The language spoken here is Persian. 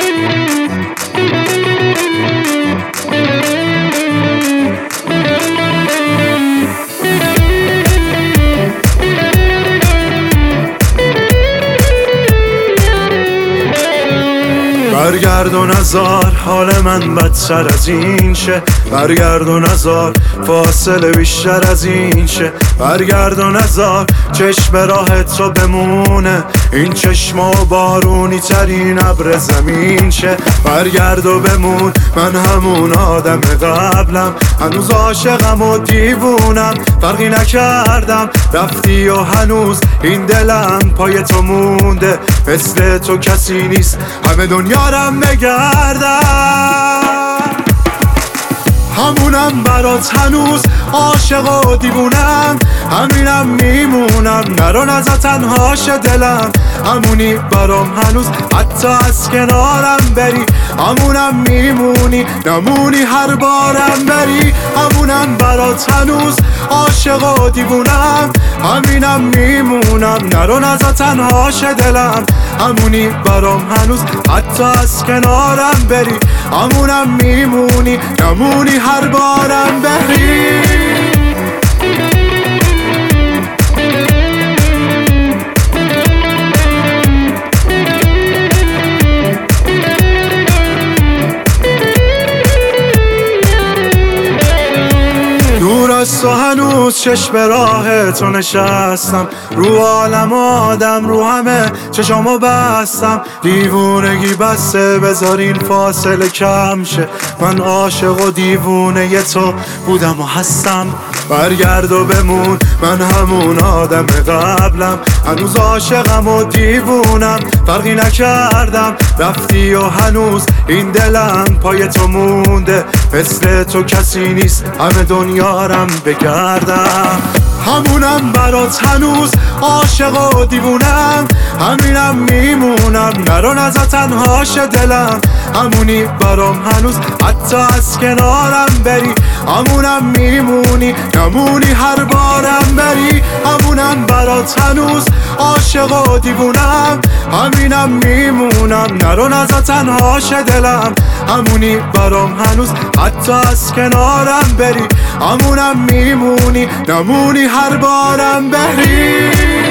برگرد و نزار حال من بدتر از این شه، برگرد و نزار فاصله بیشتر از این شه، برگرد و نزار چشم راهت رو بمونه این چشم و بارونی ترین ابر زمین شه، برگرد و بمون من همون آدم قبلم، هنوز عاشقم و دیوونم فرقی نکردم، رفتی و هنوز این دلم پای تو مونده، مثل تو کسی نیست همه دنیارم بگردم، همونم برات هنوز عاشق و دیوونم، همینم میمونم نرو نزا تنهاش دلم، همونی برام هنوز حتی از کنارم بری، همونم میمونی نمونی هر بارم بری، همونم برات هنوز عاشق و دیوونم، همینم میمونم نرو نزا تنهاش دلم، همونی برام هنوز حتی از کنارم بری، همونم میمونی نمونی هر بارم بری. دور از تو هنوز چشم راه تو نشستم، رو عالم آدم رو همه چشامو بستم، دیوونگی بسته بذار این فاصله کم شه، من عاشق و دیوونه تو بودم و هستم، برگرد و بمون من همون آدم قبلم، هنوز عاشقم و دیوونم فرقی نکردم، رفتی و هنوز این دلم پای تو مونده، مثل تو کسی نیست همه دنیارم بگردم، همونم برات هنوز عاشق و دیوونم، همینم میمونم نرو نزا تنهاش دلم، همونی برام هنوز حتی از کنارم بری، همونم میمونی نمونی هر بارم بری، همونم برات هنوز عاشق و دیوونم، همینم میمونم نرو نزا تنهاش دلم، همونی برام هنوز حتی از کنارم بری، همونم میمونی نمونی هر بارم بری.